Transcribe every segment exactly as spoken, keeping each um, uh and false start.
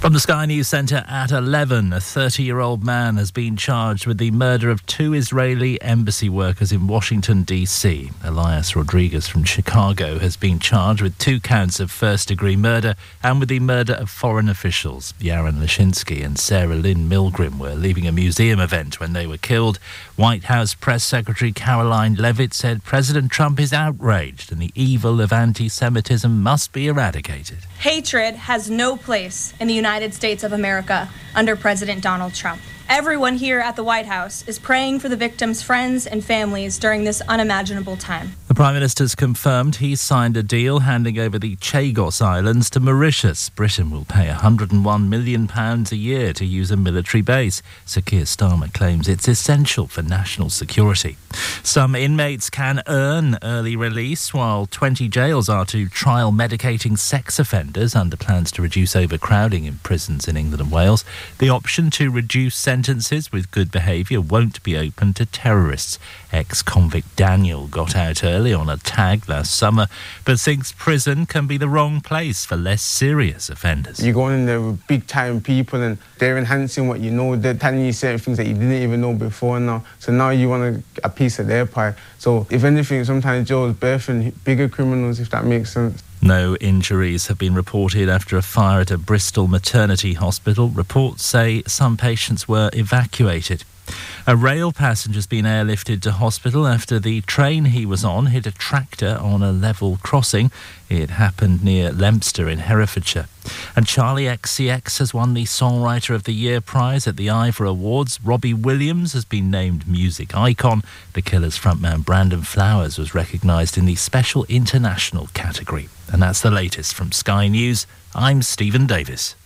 From the Sky News Centre at eleven, a thirty-year-old man has been charged with the murder of two Israeli embassy workers in Washington, D C. Elias Rodriguez from Chicago has been charged with two counts of first-degree murder and with the murder of foreign officials. Yaron Lashinsky and Sarah Lynn Milgrim were leaving a museum event when they were killed. White House Press Secretary Caroline Leavitt said President Trump is outraged and the evil of anti-Semitism must be eradicated. Hatred has no place in the United States of America under President Donald Trump. Everyone here at the White House is praying for the victims' friends and families during this unimaginable time. The Prime Minister's confirmed he's signed a deal handing over the Chagos Islands to Mauritius. Britain will pay one hundred one million pounds a year to use a military base. Sir Keir Starmer claims it's essential for national security. Some inmates can earn early release, while twenty jails are to trial medicating sex offenders under plans to reduce overcrowding in prisons in England and Wales. The option to reduce sentences with good behaviour won't be open to terrorists. Ex-convict Daniel got out early on a tag last summer, but thinks prison can be the wrong place for less serious offenders. You're going in there with big-time people and they're enhancing what you know. They're telling you certain things that you didn't even know before now. So now you want a, a piece of their pie. So if anything, sometimes Joe's birthing bigger criminals, if that makes sense. No injuries have been reported after a fire at a Bristol maternity hospital. Reports say some patients were evacuated. A rail passenger's been airlifted to hospital after the train he was on hit a tractor on a level crossing. It happened near Leominster in Herefordshire. And Charlie X C X has won the Songwriter of the Year prize at the Ivor Awards. Robbie Williams has been named Music Icon. The Killers frontman Brandon Flowers was recognised in the Special International category. And that's the latest from Sky News. I'm Stephen Davis.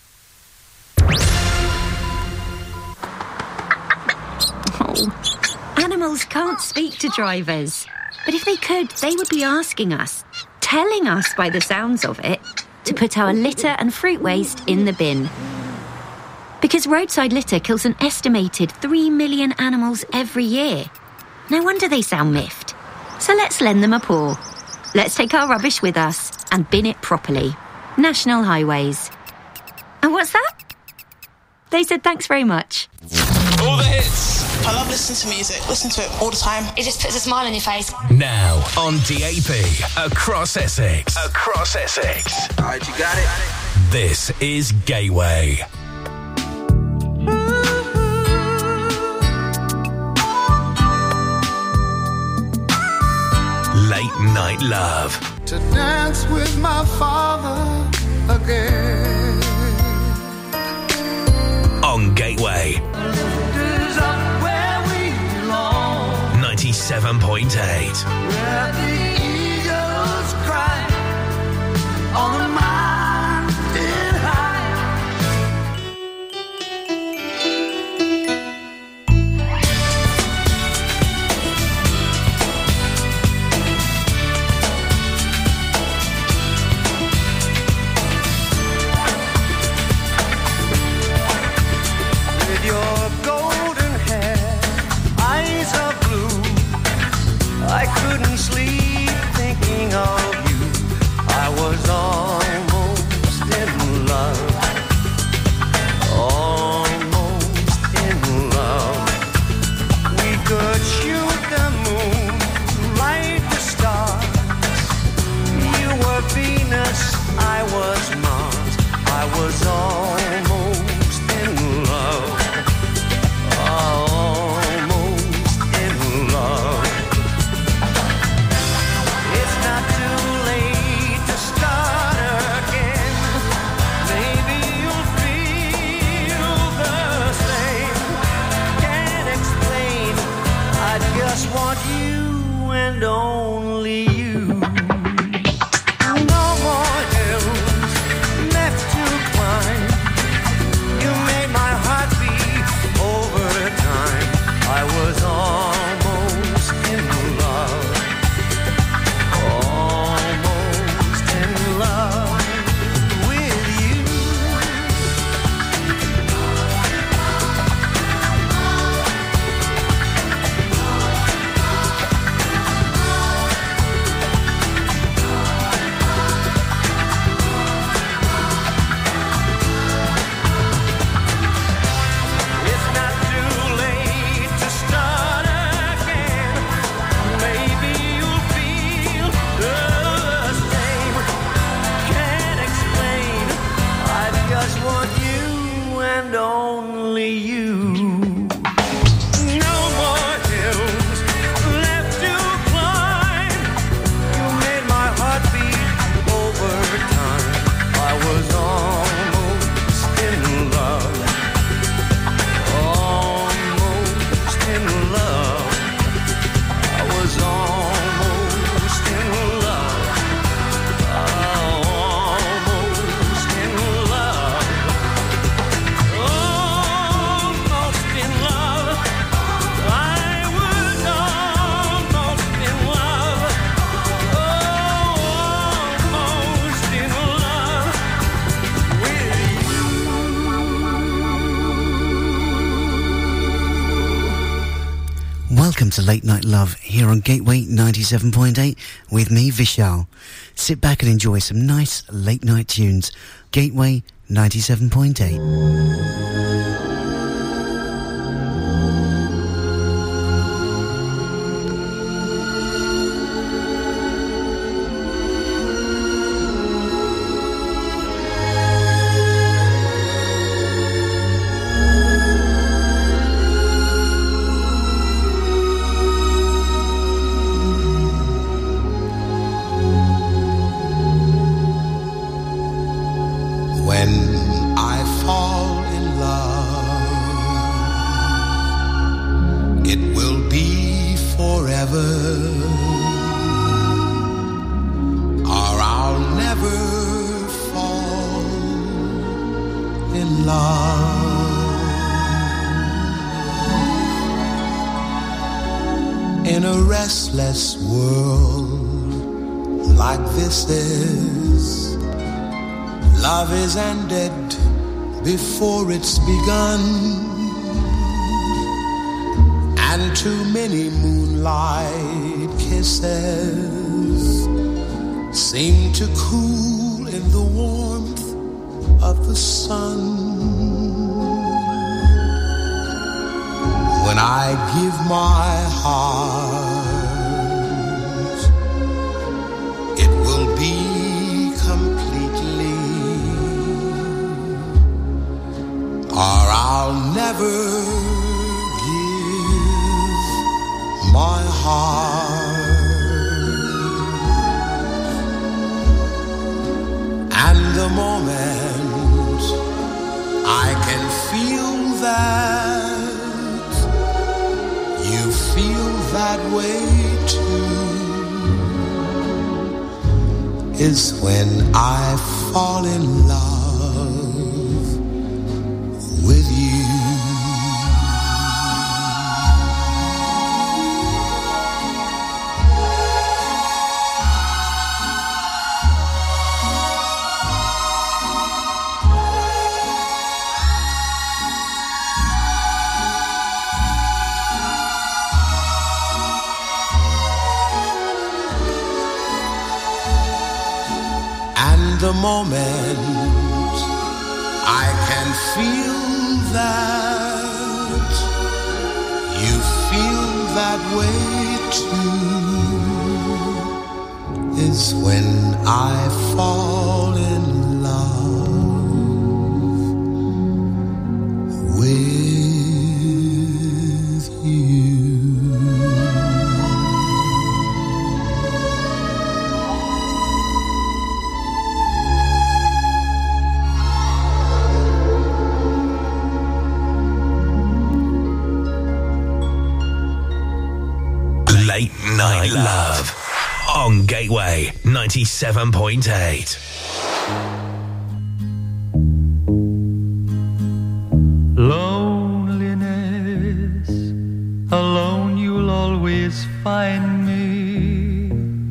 Oh, animals can't speak to drivers. But if they could, they would be asking us, telling us by the sounds of it, to put our litter and fruit waste in the bin. Because roadside litter kills an estimated three million animals every year. No wonder they sound miffed. So let's lend them a paw. Let's take our rubbish with us and bin it properly. National Highways. And what's that? They said thanks very much. All the hits. I love listening to music. Listen to it all the time. It just puts a smile on your face. Now on D A B, across Essex. Across Essex. All right, you got it. This is Gateway. Late Night Love. To dance with my father again. On Gateway. ninety-seven point eight. Where the eagles cry on the mountain high. With your golden hair, eyes of blue, I couldn't sleep to Late Night Love here on Gateway ninety-seven point eight with me, Vishal. Sit back and enjoy some nice late night tunes. Gateway ninety-seven point eight. Ended before it's begun, and too many moonlight kisses seem to cool in the warmth of the sun. When I give my heart, it will be or I'll never give my heart. And the moment I can feel that you feel that way too is when I fall in love with you. And the moment I can feel that you feel that way too is when I fall in love with you. Late Night Love on Gateway ninety-seven point eight. Loneliness, alone you'll always find me.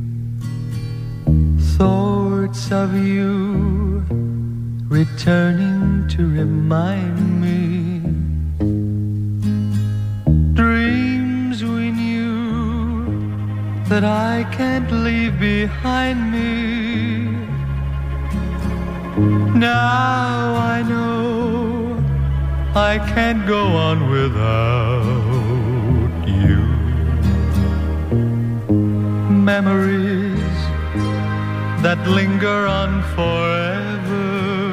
Thoughts of you returning to remind me. That I can't leave behind me. Now I know I can't go on without you. Memories that linger on forever.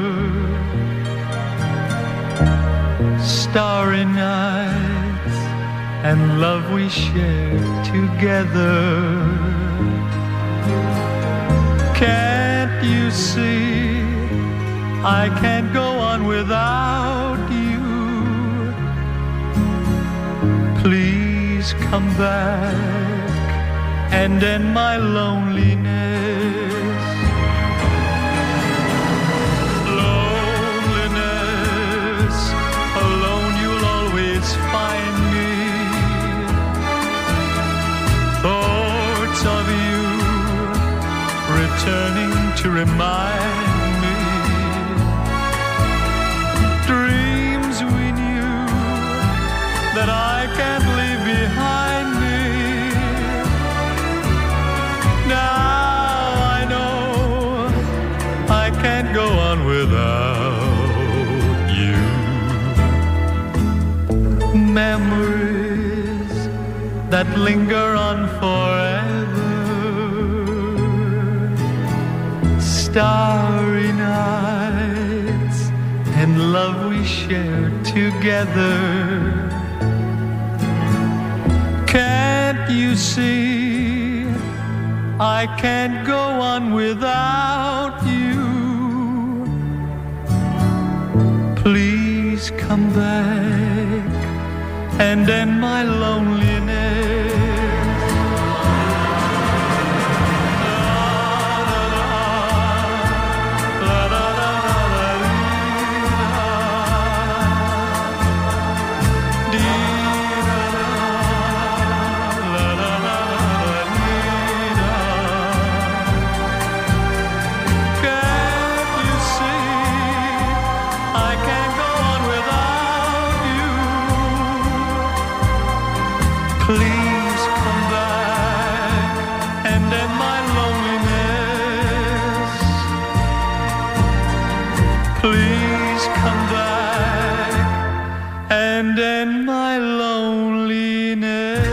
Starry nights and love we share together. Can't you see I can't go on without you? Please come back and end my loneliness. Loneliness, alone you'll always find me. Thoughts of you returning to remind me. Dreams we knew that I can't leave behind me. without you. Memories that linger on forever. Starry nights and love we shared together. Can't you see I can't go on without you? Please come back and end my loneliness. Please come back and end my loneliness. Please come back and end my loneliness.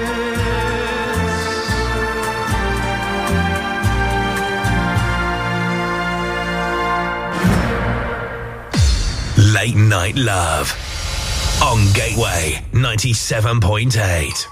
Late Night Love on Gateway ninety-seven point eight.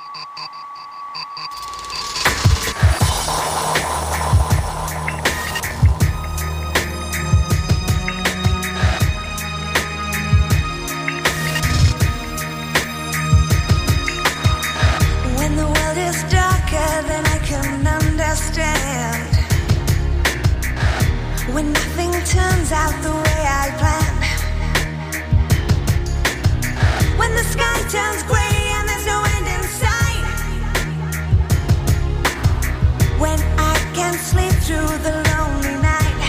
When the world is darker than I can understand, when nothing turns out the way I planned, when the sky turns grey and there's no end in sight, when I can't sleep through the lonely night,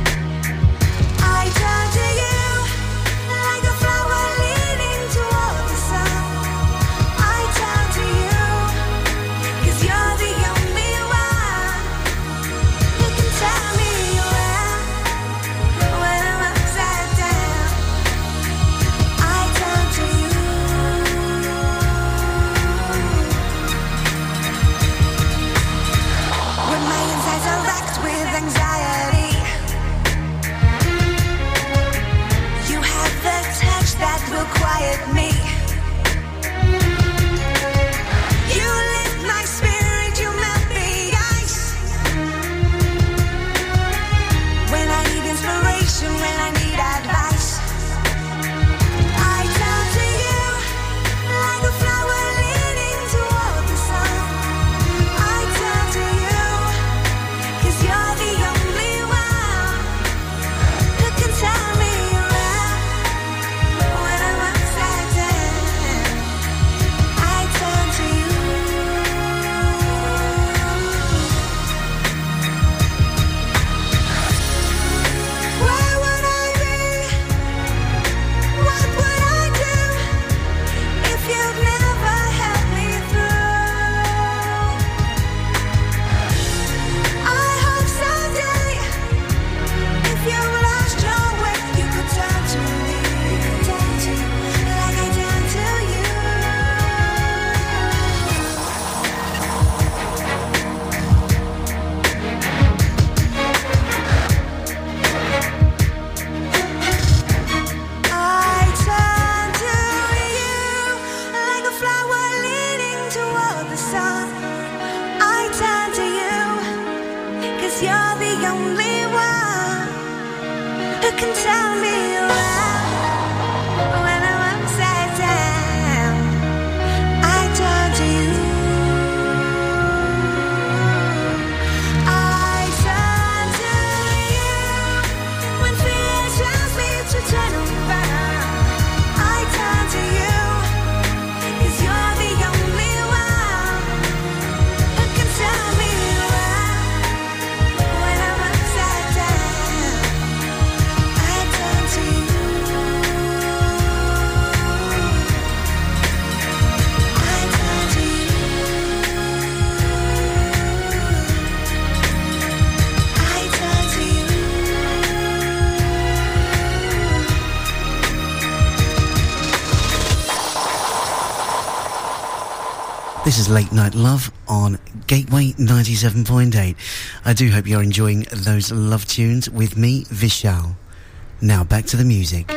I turn to you like a flower leaning toward the sun. I turn to you 'cause you're the only one who can tell me where, when I'm upside down. I turn to you. When my insides are racked with anxiety, you have the touch that will quiet me. You lift my spirit, you melt the ice. When I need inspiration, when I need advice, I turn to you like a flower leaning toward the sun. I turn to you 'cause you're the only one who can tell me where, when I'm upside down. I turn to you. Where would I be? What would I do if you'd never help me through? I hope someday, if you lost your way, you could turn to me, turn to like I turn to you. I turn to you like a flower leaning toward the sun. I turn to you 'cause you're the only one who can tell me where, when I'm upside down. I turn to you. I turn to you when fear tells me to turn around. I turn to you 'cause you're the only one who can tell me where, when I'm upside down. I turn to you. This is Late Night Love on Gateway ninety-seven point eight. I do hope you're enjoying those love tunes with me, Vishal. Now back to the music.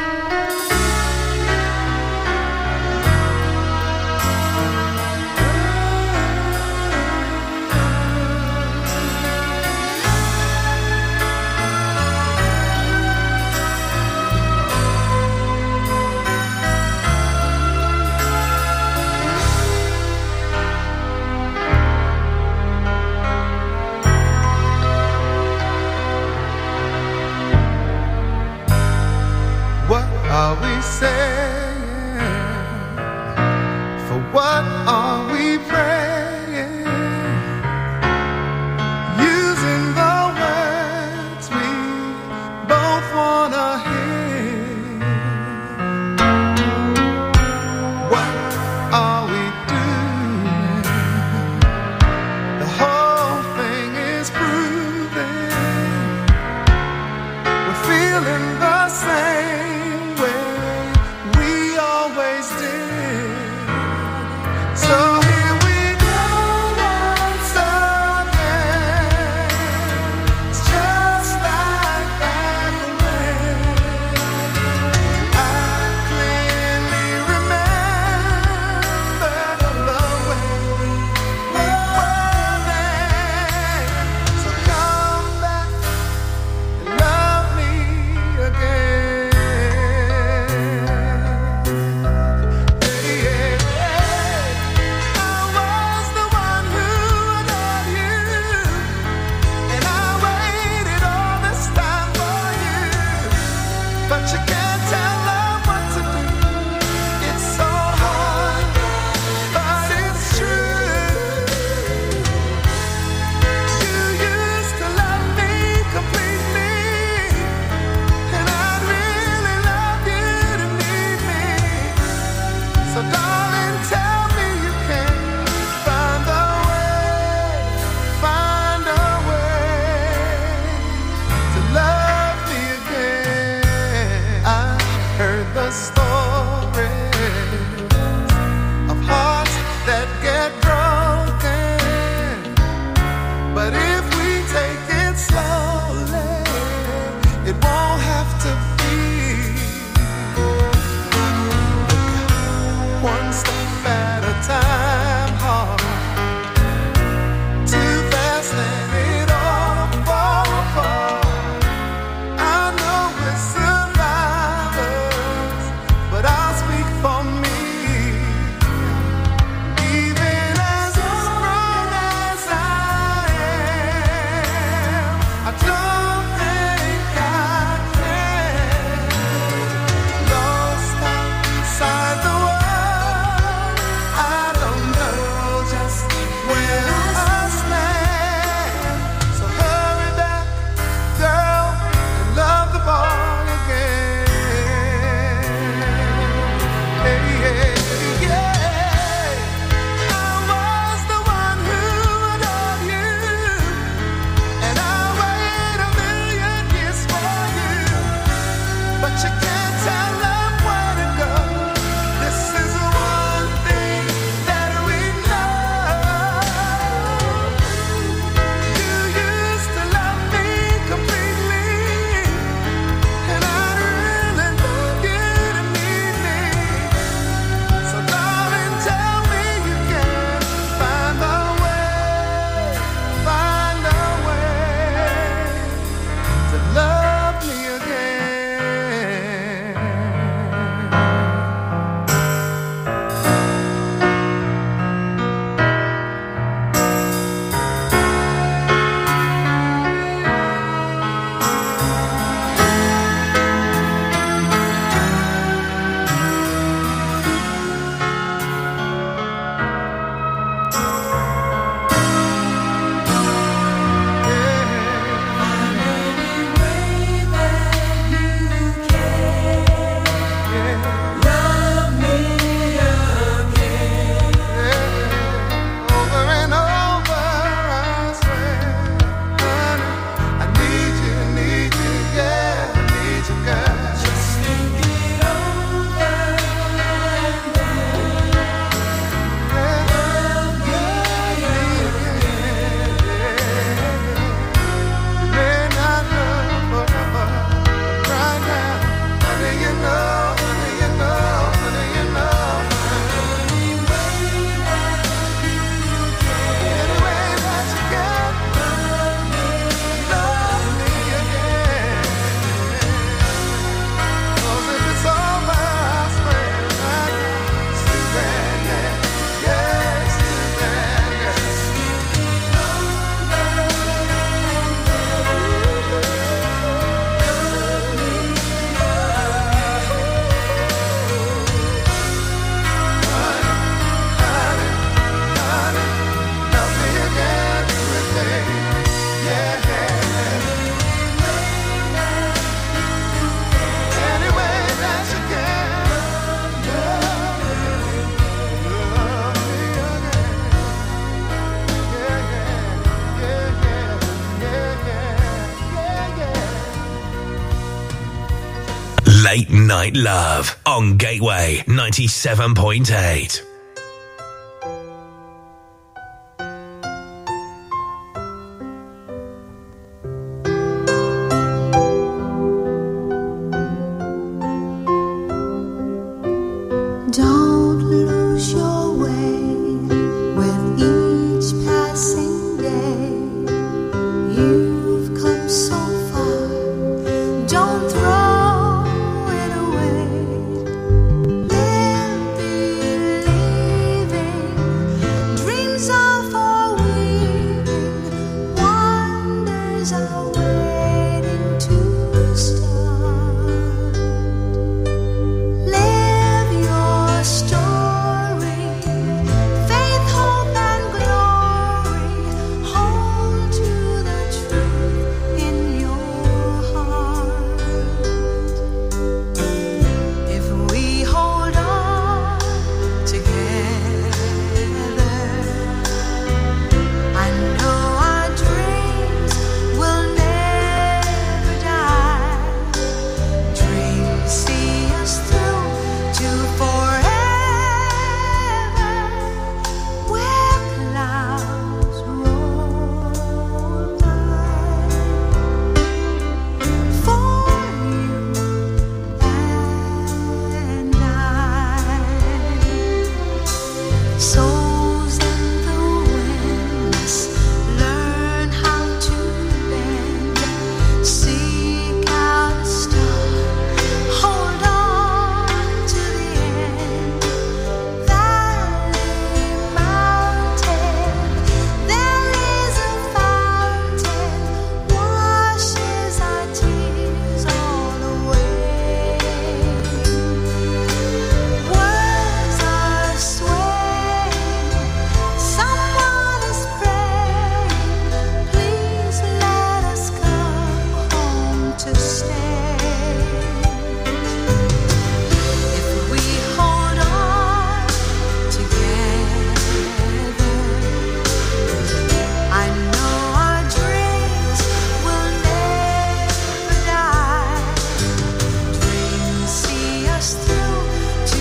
Are we saying? For what are we praying? Using the words we both wanna hear. What are we doing? The whole thing is proving we're feeling the same. I Late Night Love on Gateway ninety-seven point eight. Don't lose your way with each passing day. You've come so far. Don't throw it away. Live believing. Dreams are for weaving. Wonders are waiting to start. Live your story, faith, hope, and glory. Hold to the truth in your heart. If we hold on together, I know our dreams will never die. Dreams see us through to forever, where clouds roll by. For you and I, souls in the winds, learn how to bend. Seek out a star, hold on to the end. Valley, mountain, there is a fountain, washes our tears all away. Words are swaying, someone is praying. Please let us come home to stay. If we hold on together, I know our dreams will never die. Dreams see us through to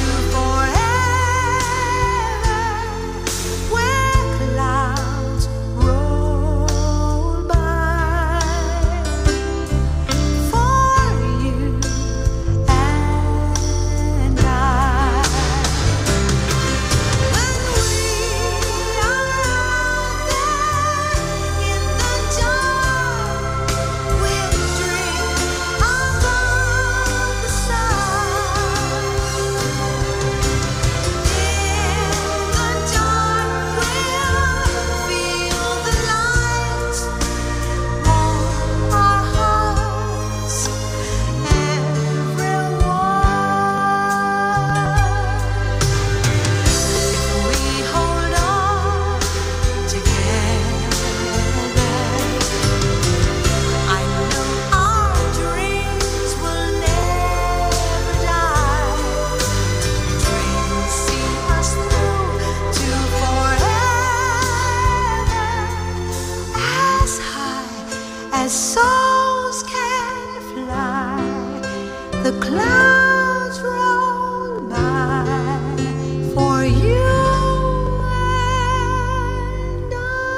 forever, where clouds roll by. For you and I, when we are out there in the dark, we'll dream above the stars. In the dark, we'll feel the light warm our hearts. Everyone, if we hold on together, I know our dreams will never die. Dreams see us through to forever, as high as souls can fly. The clouds roll by for you and I.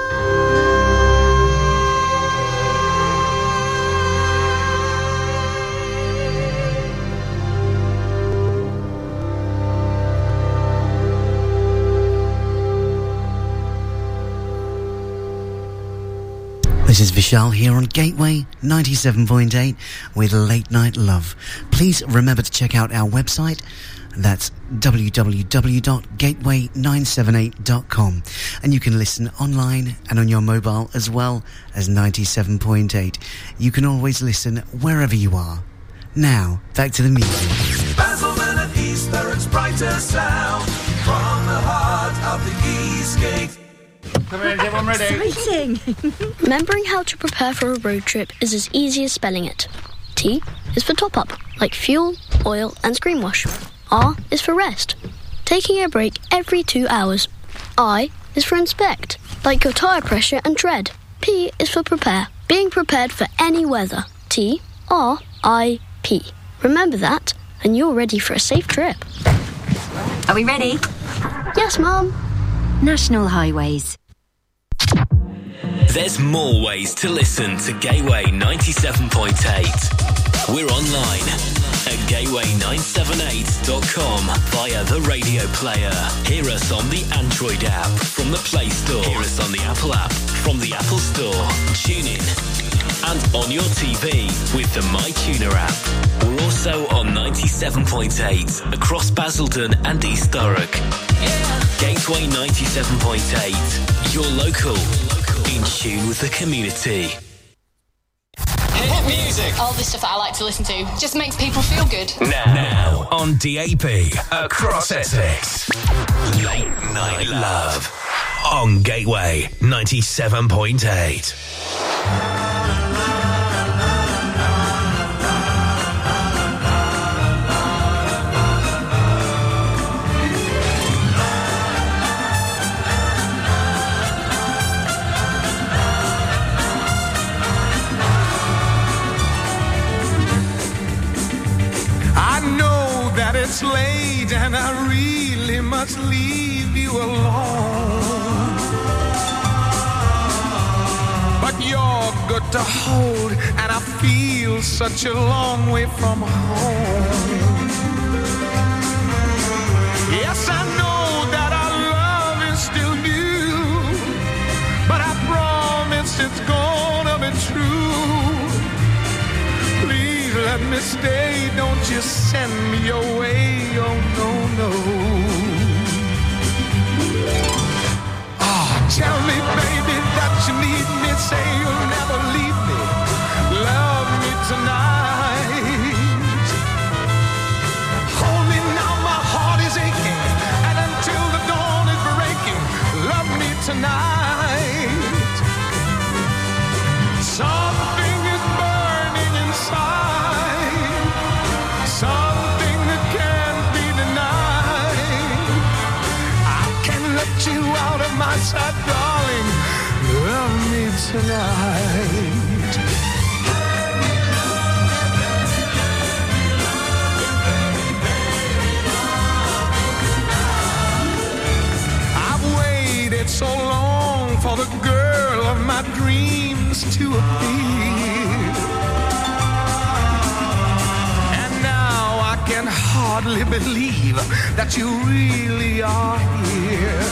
This is Vishal here on Gateway ninety-seven point eight with Late Night Love. Please remember to check out our website. That's w w w dot gateway nine seven eight dot com. And you can listen online and on your mobile as well as ninety-seven point eight. You can always listen wherever you are. Now, back to the music. Basildon and East Thurrock's brighter sound from the heart of the East Gate. Come in, everyone ready? Exciting! Remembering how to prepare for a road trip is as easy as spelling it. T is for top up, like fuel, oil, and screen wash. R is for rest, taking a break every two hours. I is for inspect, like your tyre pressure and tread. P is for prepare, being prepared for any weather. T R I P. Remember that and you're ready for a safe trip. Are we ready? Yes, Mum. National Highways. There's more ways to listen to Gateway ninety-seven point eight. We're online at gateway nine seven eight dot com via the radio player. Hear us on the Android app from the Play Store. Hear us on the Apple app from the Apple Store. Tune in. And on your T V with the MyTuner app. We're also on ninety-seven point eight across Basildon and East Thurrock. Gateway ninety-seven point eight, your local, in tune with the community. Hit music. All the stuff that I like to listen to just makes people feel good. Now, now on D A B across Essex. Late Night Love on Gateway ninety-seven point eight. It's late and I really must leave you alone. But you're good to hold and I feel such a long way from home. Yes, I know that our love is still new, but I promise it's gonna be true. Please let me stay, don't you send me away, oh no, no. Oh, tell me, baby, that you need me, say you'll never leave me, love me tonight. Hold me now, my heart is aching, and until the dawn is breaking, love me tonight. Something is burning inside, something that can't be denied. I can't let you out of my sight, darling. Love me tonight. I've waited so long for the girl of my dreams to appear, and now I can hardly believe that you really are here.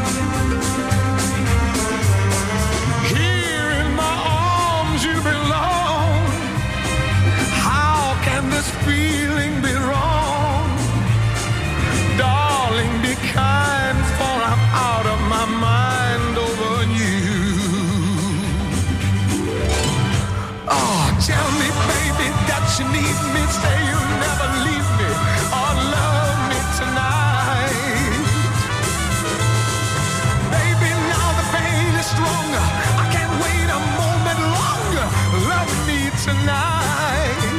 Here in my arms you belong. How can this feeling be wrong? Darling, be kind, for I'm out of my mind over you. Oh, tell me, baby, that you need me. Say you'll never leave me or love me tonight. Baby, now the pain is stronger. I can't wait a moment longer. Love me tonight.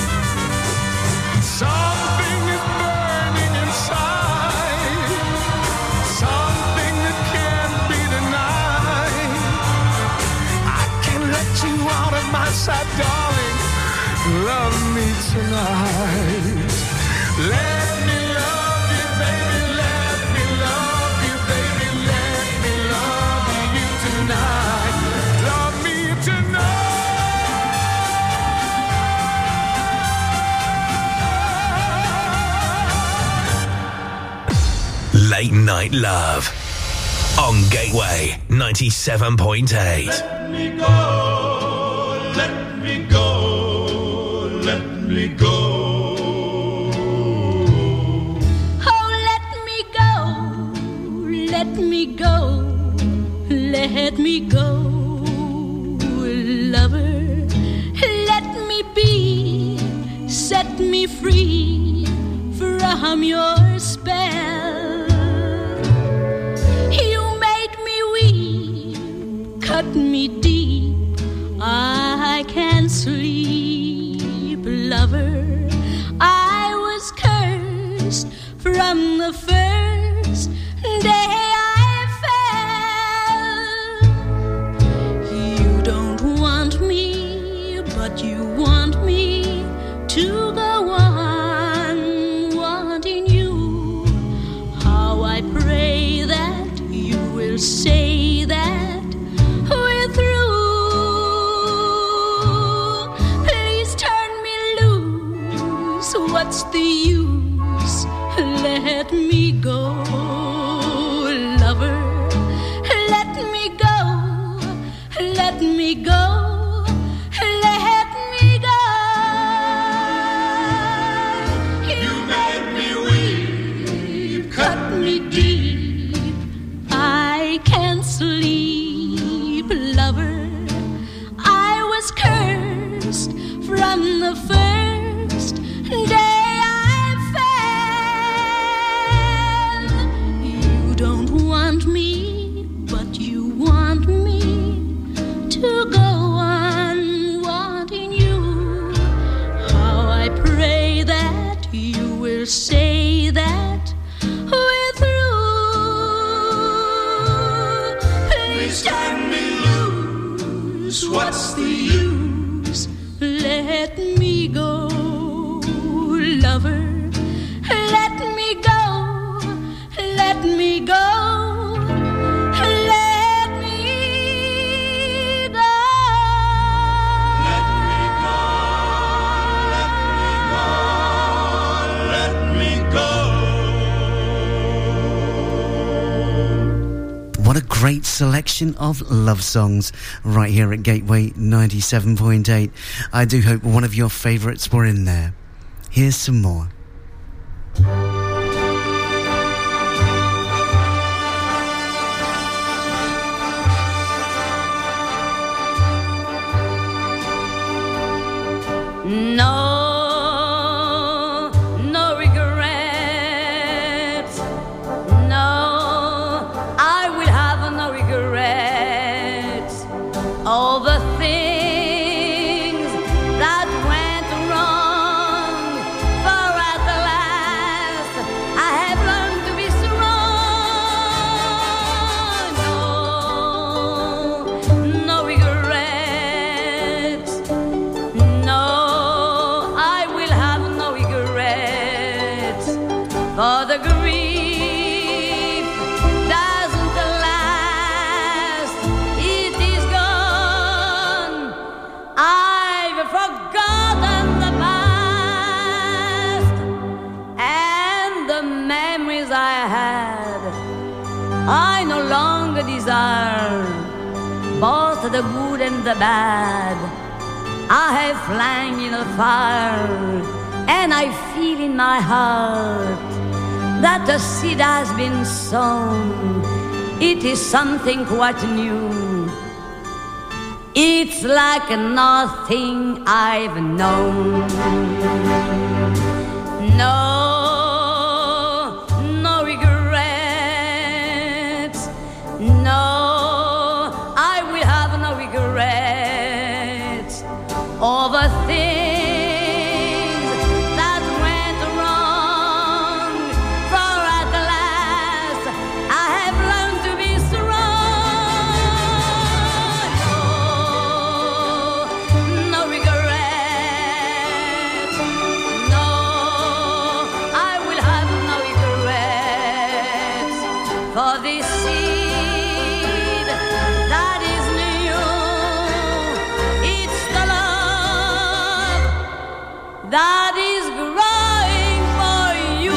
Something is burning inside, something that can't be denied. I can't let you out of my sight, darling. Love me tonight. Let me love you, baby. Let me love you, baby. Let me love you tonight. Love me tonight. Late Night Love on Gateway ninety-seven point eight. Let me go, let me go, let me go. Oh, let me go, let me go, let me go, lover. Let me be, set me free from your spell. You made me weep, cut me deep, I can't sleep, lover. I was cursed from the first day I fell. You don't want me, but you want me to go on what's the use? Let me go, lover. Let me go. Let me go. Let me go. You made me weep, cut me deep. I can't sleep, lover. I was cursed from the first day I fell. You don't want me, but you want me to go on wanting you. How I pray that you will say that we're through. Please turn me loose. What's the use? Let me go, lover. Let me go. Let me go. Let me go. Let me go. What a great selection of love songs right here at Gateway ninety-seven point eight. I do hope one of your favourites were in there. Here's some more. No, no regrets. No, I will have no regrets. All the things that went wrong, for at the last I have learned to be strong. No, no regrets. No, I will have no regrets. For the grief doesn't last, it is gone. I've forgotten the past and the memories I had. I no longer desire both the good and the bad. I have flung in the fire, and I feel in my heart that the seed has been sown. It is something quite new. It's like nothing I've known. No, no regrets. No, I will have no regrets. All the things that went wrong, for at the last I have learned to be strong. No, no regrets. No, I will have no regrets. For this seed that is new, it's the love that is growing for you.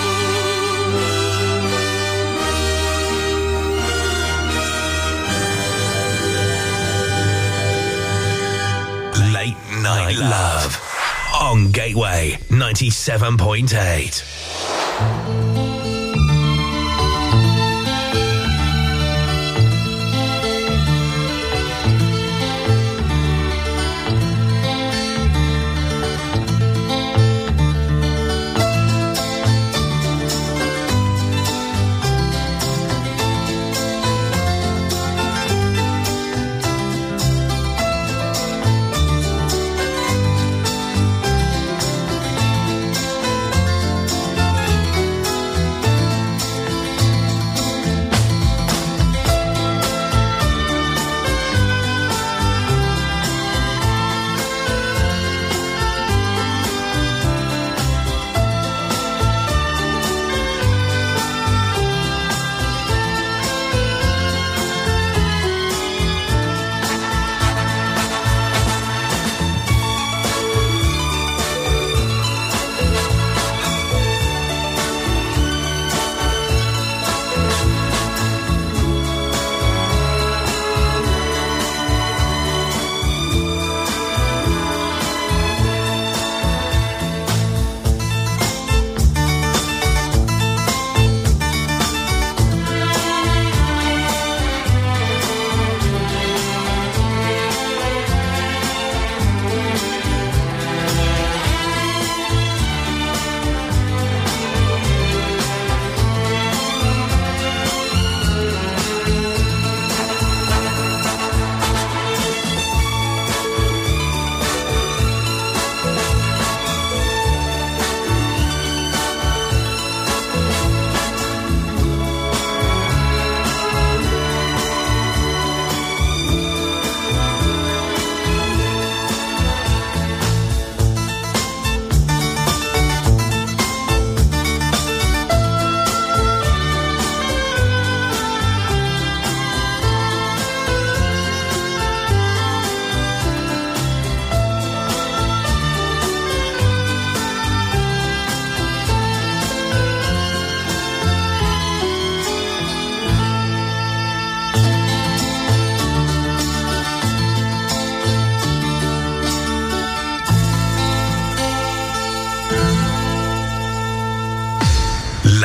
Late Night Love on Gateway ninety-seven point eight.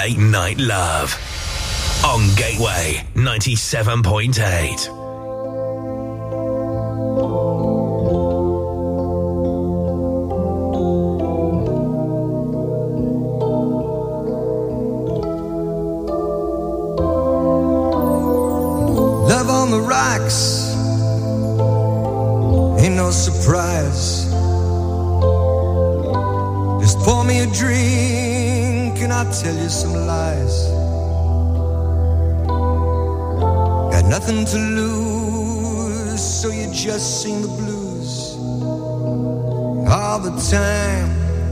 Late Night Love on Gateway ninety-seven point eight. Love on the rocks ain't no surprise. Just pour me a drink and I'll tell you some lies. Got nothing to lose, so you just sing the blues all the time.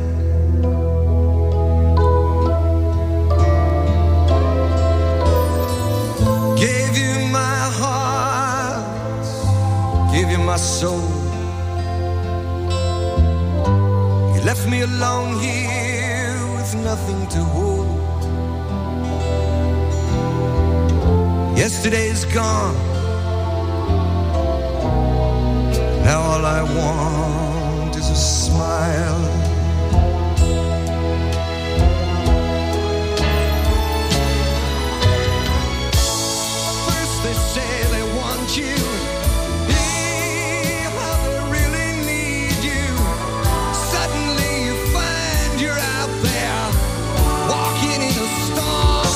Gave you my heart, gave you my soul. You left me alone here with nothing to hold. Yesterday's gone. Now all I want is a smile. First they say they want you, yeah, how they really need you. Suddenly you find you're out there, walking in a storm.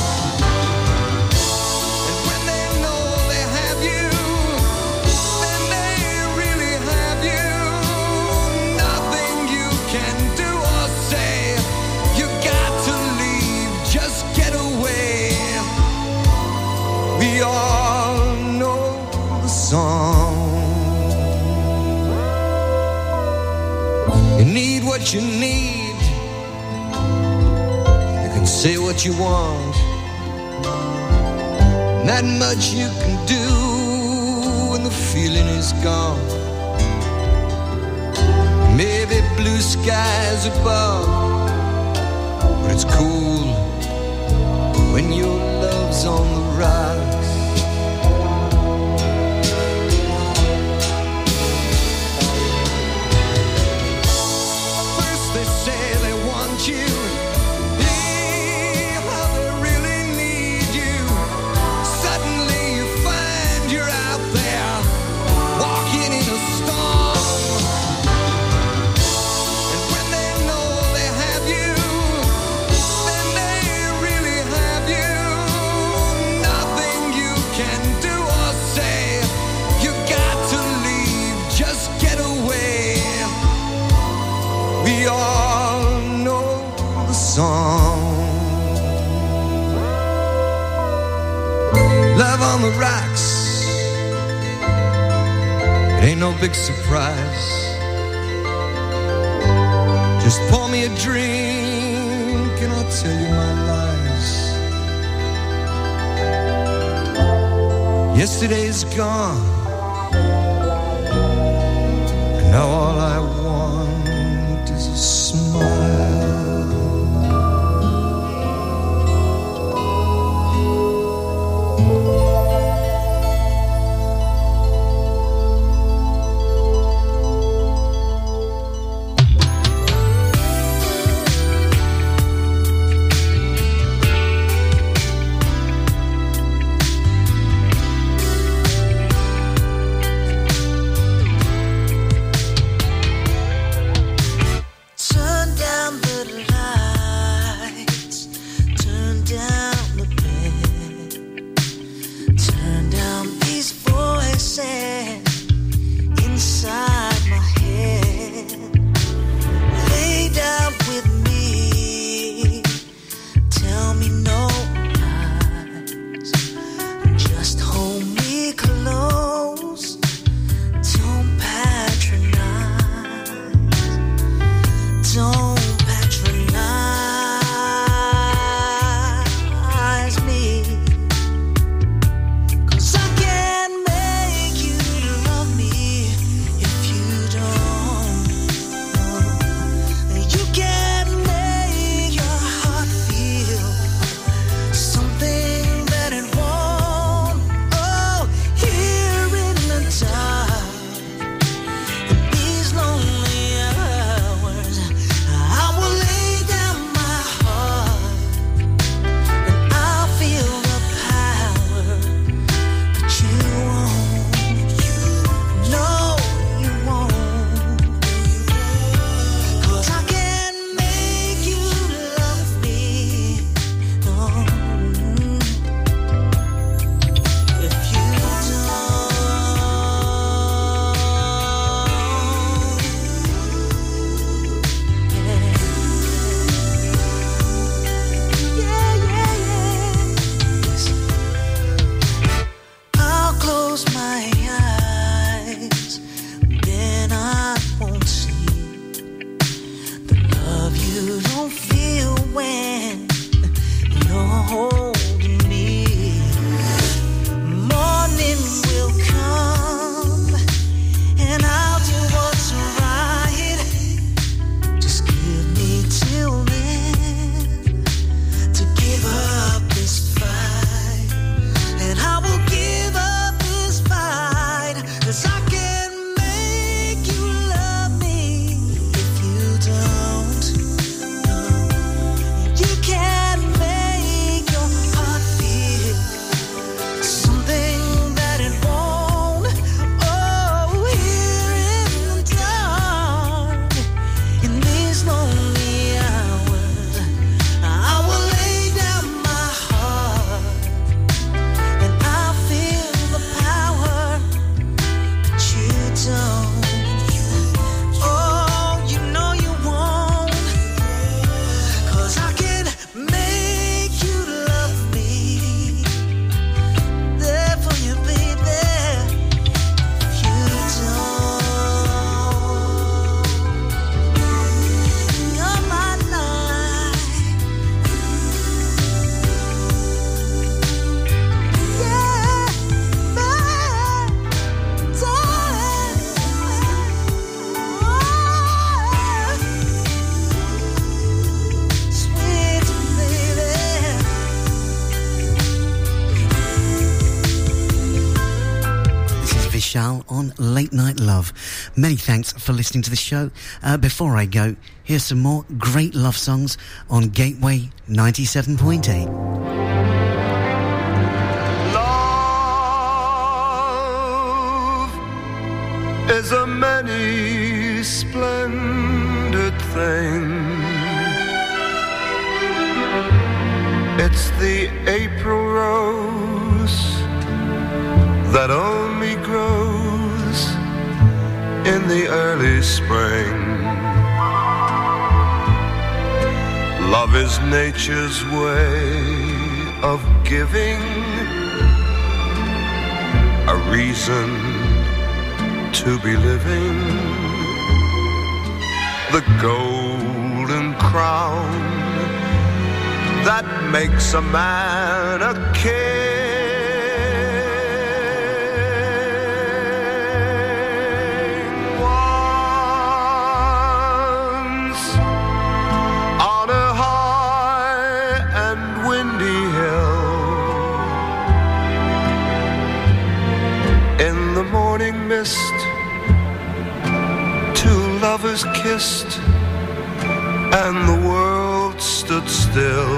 And when they know they have you, then they really have you. Nothing you can do or say. You got to leave, just get away. We all know the song. You need what you need. You can say what you want. Not much you can do when the feeling is gone. Maybe blue skies above, but it's cool when your love's on the rocks. First they say they want you, yeah, how they really need you. Suddenly you find you're out there, walking in a storm. And when they know they have you, then they really have you. Nothing you can do or say. You got to leave, just get away. We all know the song. Love on the rocks, it ain't no big surprise. Just pour me a drink and I'll tell you my lies. Yesterday's gone, and now all I want is a smile. holding me. Morning will come, and I'll do what's right. Just give me till then to give up this fight, and I will give up this fight, 'cause I can make you love me if you don't. You can make your heart feel something that it won't. Oh, here in the dark, in these lonely hours, I will lay down my heart, and I'll feel the power that you don't. Oh, you know you won't, 'cause I can make you love me. There for you, baby. If you don't, you're my life. Yeah, my darling. Sweet baby. This is Vishal on Late Night Love. Many thanks for listening to the show. Uh, before I go, here's some more great love songs on Gateway ninety-seven point eight. Love is a many splendid thing. It's the April rose that only grows in the early spring. Love is nature's way of giving a reason to be living. The golden crown that makes a man a king. Once on a high and windy hill, in the morning mist, two lovers kissed, and the world stood still.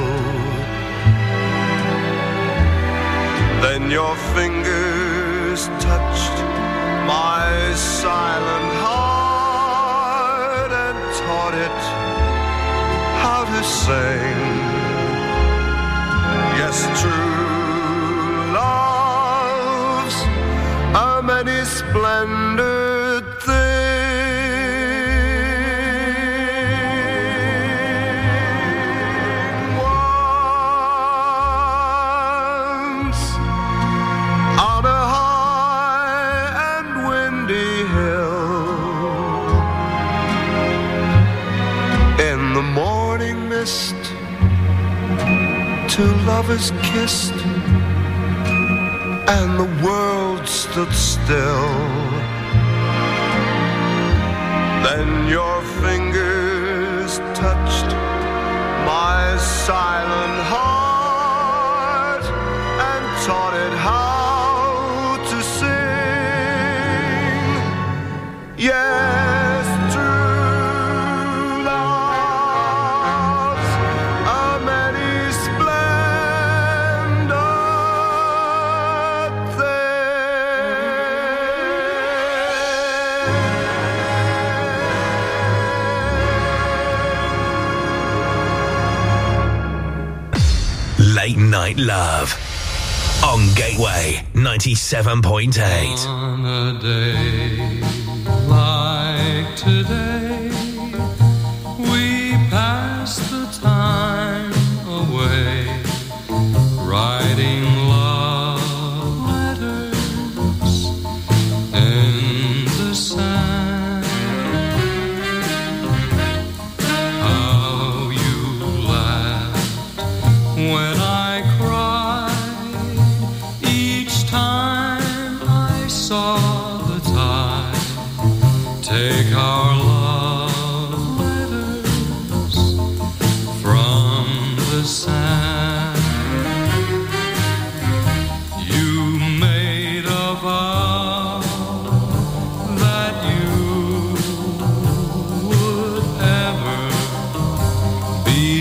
Then your fingers touched my silent heart and taught it how to sing. Yes, true love's a many splendid thing. Once on a high and windy hill, in the morning mist, two lovers kissed, and the world stood still. Then your fingers touched my silent heart and taught it how to sing. Yes, true love's a many splendid Late Night Love on Gateway ninety-seven point eight. On a day like today, we pass the time away, writing love letters in the sand. How you laughed when I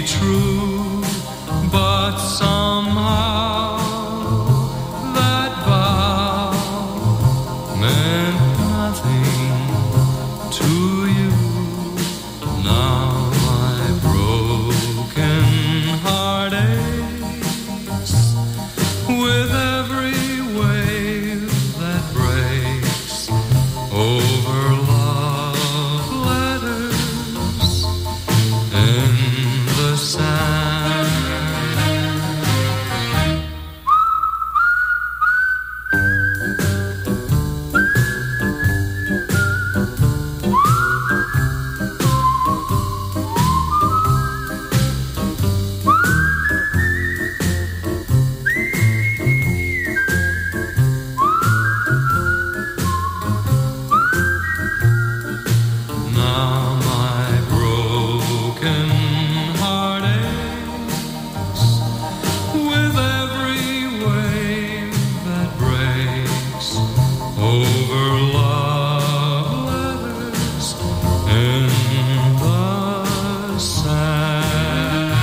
be true, but somehow that vow meant nothing to you. Now my broken heart aches with every wave that breaks over love letters in the sand. Now my broken heart aches with every wave that breaks over love letters in the sand.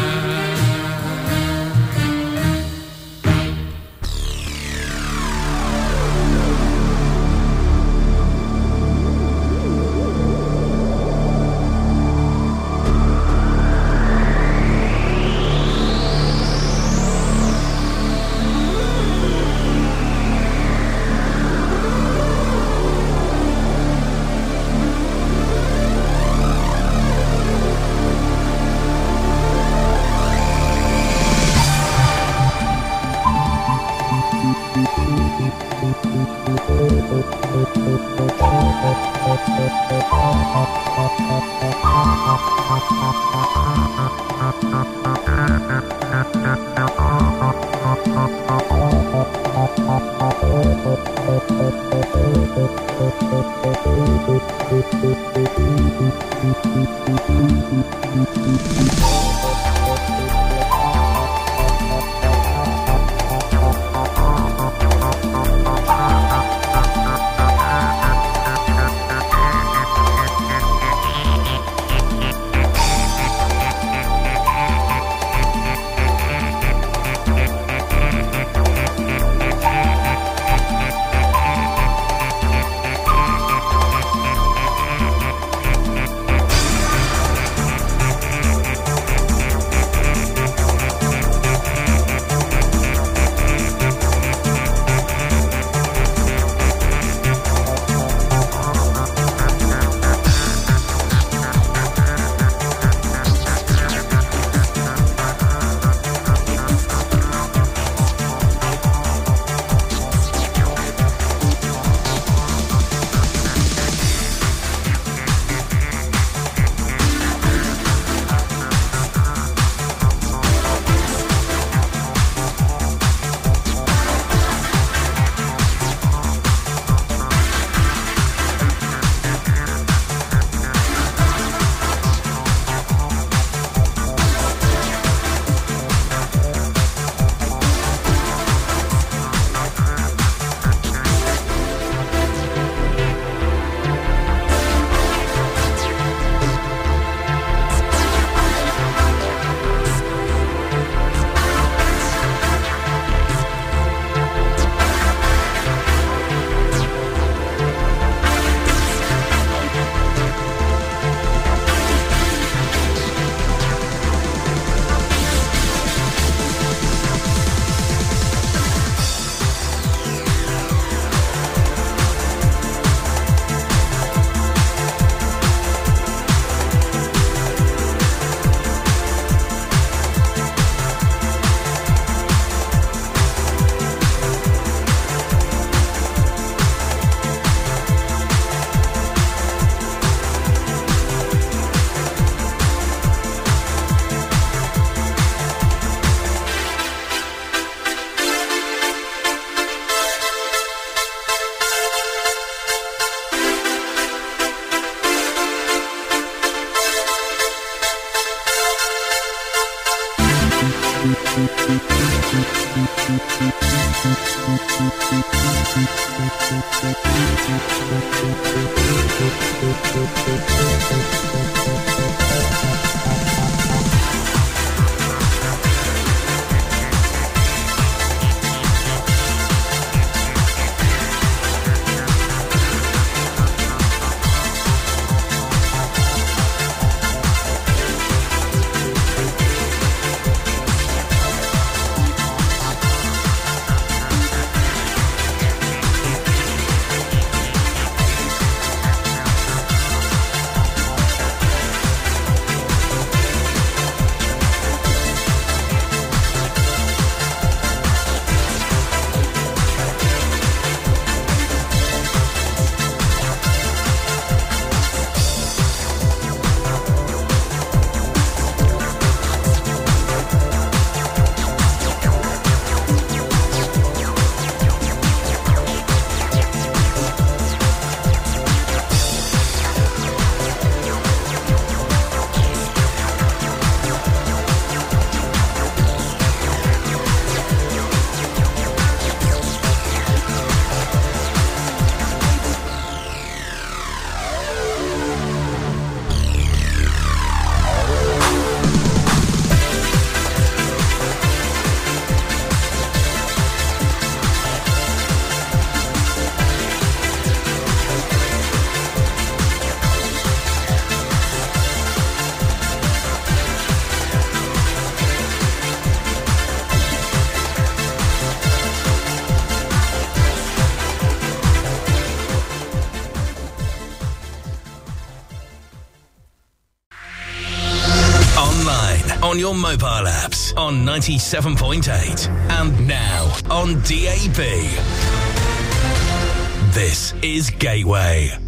on your mobile apps on ninety-seven point eight and now on D A B. This is Gateway.